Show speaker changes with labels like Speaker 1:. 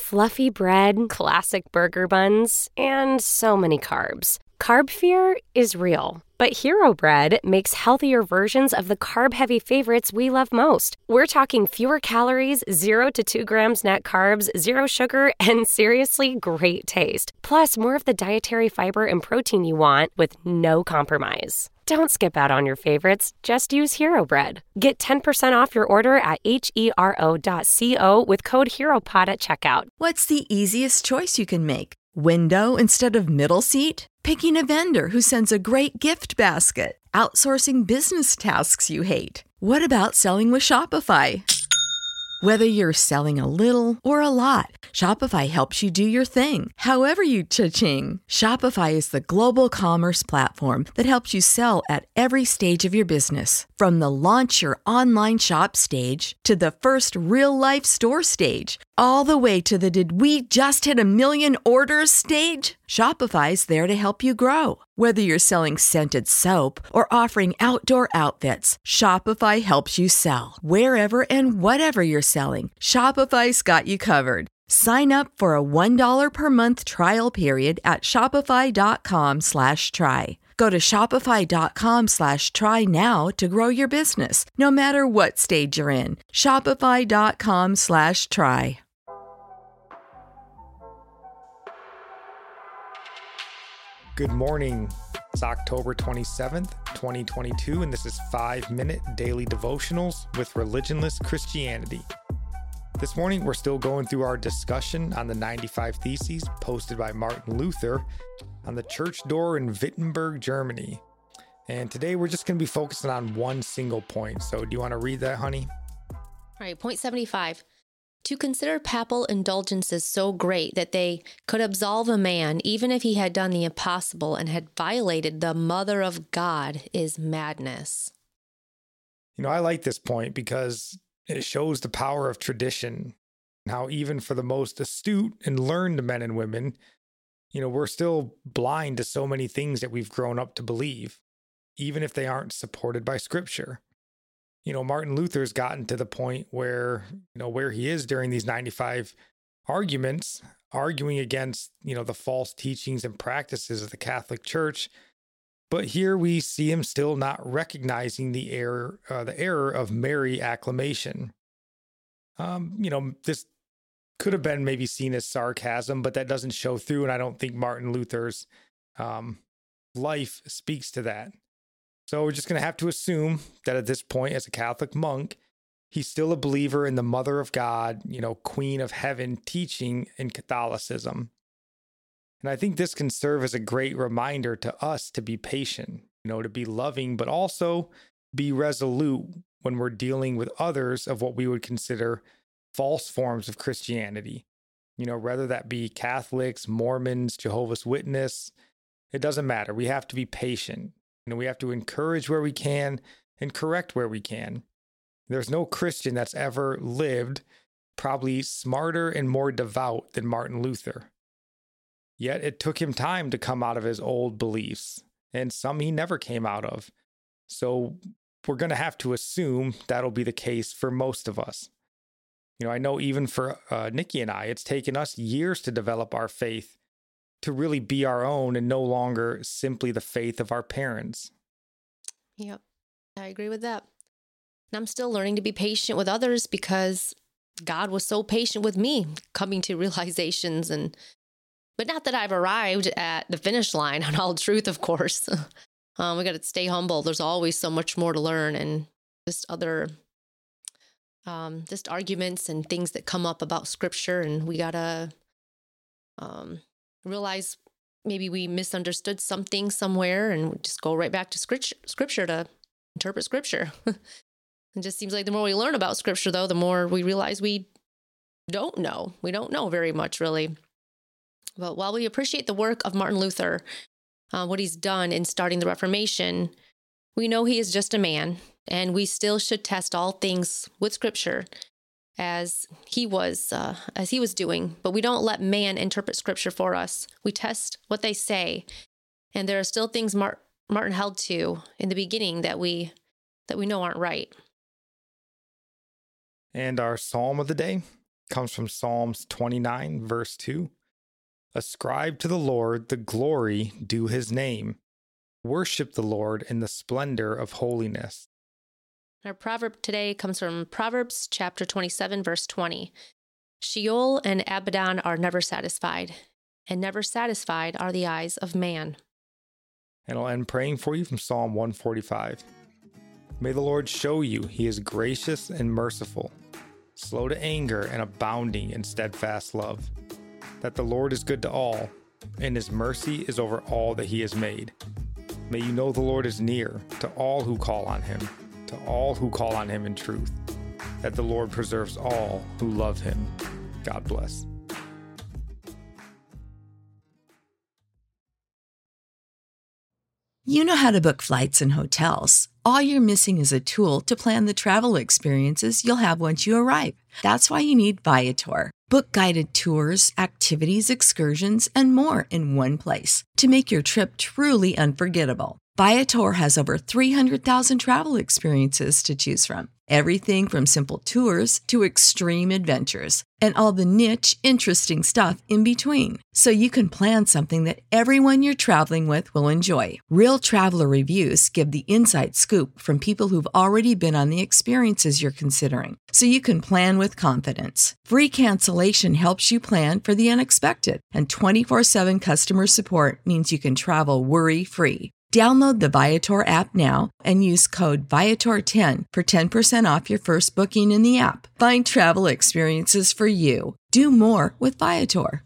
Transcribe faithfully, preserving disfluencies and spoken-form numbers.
Speaker 1: fluffy bread, classic burger buns, and so many carbs. Carb fear is real, but Hero Bread makes healthier versions of the carb-heavy favorites we love most. We're talking fewer calories, zero to two grams net carbs, zero sugar, and seriously great taste. Plus, more of the dietary fiber and protein you want with no compromise. Don't skip out on your favorites. Just use Hero Bread. Get ten percent off your order at hero dot co with code HEROPOD at checkout.
Speaker 2: What's the easiest choice you can make? Window instead of middle seat? Picking a vendor who sends a great gift basket? Outsourcing business tasks you hate? What about selling with Shopify? Whether you're selling a little or a lot, Shopify helps you do your thing, however you cha-ching. Shopify is the global commerce platform that helps you sell at every stage of your business. From the launch your online shop stage to the first real-life store stage, all the way to the did we just hit a million orders stage. Shopify's there to help you grow. Whether you're selling scented soap or offering outdoor outfits, Shopify helps you sell. Wherever and whatever you're selling, Shopify's got you covered. Sign up for a one dollar per month trial period at shopify.com slash try. Go to shopify.com slash try now to grow your business, no matter what stage you're in. Shopify.com slash try.
Speaker 3: Good morning. It's October twenty-seventh, twenty twenty-two, and this is five minute Daily Devotionals with Religionless Christianity. This morning, we're still going through our discussion on the ninety-five Theses posted by Martin Luther on the church door in Wittenberg, Germany. And today, we're just going to be focusing on one single point. So do you want to read that, honey?
Speaker 4: All right, point seventy-five. To consider papal indulgences so great that they could absolve a man even if he had done the impossible and had violated the Mother of God is madness.
Speaker 3: You know, I like this point because it shows the power of tradition, and how even for the most astute and learned men and women, you know, we're still blind to so many things that we've grown up to believe, even if they aren't supported by Scripture. You know, Martin Luther's gotten to the point where, you know, where he is during these ninety-five arguments, arguing against, you know, the false teachings and practices of the Catholic Church. But here we see him still not recognizing the error, uh, the error of Mary acclamation. Um, you know, this could have been maybe seen as sarcasm, but that doesn't show through. And I don't think Martin Luther's um, life speaks to that. So we're just going to have to assume that at this point, as a Catholic monk, he's still a believer in the Mother of God, you know, Queen of Heaven teaching in Catholicism. And I think this can serve as a great reminder to us to be patient, you know, to be loving, but also be resolute when we're dealing with others of what we would consider false forms of Christianity. You know, whether that be Catholics, Mormons, Jehovah's Witness, it doesn't matter. We have to be patient. You know, we have to encourage where we can and correct where we can. There's no Christian that's ever lived probably smarter and more devout than Martin Luther. Yet it took him time to come out of his old beliefs, and some he never came out of. So we're going to have to assume that'll be the case for most of us. You know, I know even for uh, Nikki and I, it's taken us years to develop our faith, to really be our own and no longer simply the faith of our parents.
Speaker 4: Yep, I agree with that. And I'm still learning to be patient with others because God was so patient with me coming to realizations. And but not that I've arrived at the finish line on all truth, of course. um, we got to stay humble. There's always so much more to learn, and just other um, just arguments and things that come up about Scripture, and we got to um, realize maybe we misunderstood something somewhere and just go right back to scripture, scripture to interpret Scripture. It just seems like the more we learn about Scripture, though, the more we realize we don't know. We don't know very much, really. But while we appreciate the work of Martin Luther, uh, what he's done in starting the Reformation, we know he is just a man, and we still should test all things with Scripture as he was uh, as he was doing. But we don't let man interpret Scripture for us. We test what they say, and there are still things Mar- Martin held to in the beginning that we that we know aren't right.
Speaker 3: And our psalm of the day, comes from Psalms twenty-nine, verse two. Ascribe to the Lord the glory due his name. Worship the Lord in the splendor of holiness.
Speaker 4: Our proverb today comes from Proverbs chapter twenty-seven, verse twenty. Sheol and Abaddon are never satisfied, and never satisfied are the eyes of man.
Speaker 3: And I'll end praying for you from Psalm one forty-five. May the Lord show you he is gracious and merciful, slow to anger and abounding in steadfast love, that the Lord is good to all, and his mercy is over all that he has made. May you know the Lord is near to all who call on him, to all who call on him in truth, that the Lord preserves all who love him. God bless.
Speaker 2: You know how to book flights and hotels. All you're missing is a tool to plan the travel experiences you'll have once you arrive. That's why you need Viator. Book guided tours, activities, excursions, and more in one place to make your trip truly unforgettable. Viator has over three hundred thousand travel experiences to choose from. Everything from simple tours to extreme adventures and all the niche, interesting stuff in between. So you can plan something that everyone you're traveling with will enjoy. Real traveler reviews give the inside scoop from people who've already been on the experiences you're considering. So you can plan with confidence. Free cancellation helps you plan for the unexpected. And twenty-four seven customer support means you can travel worry-free. Download the Viator app now and use code Viator ten for ten percent off your first booking in the app. Find travel experiences for you. Do more with Viator.